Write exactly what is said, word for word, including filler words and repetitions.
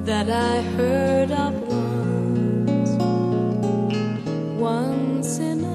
that I heard of once, once in a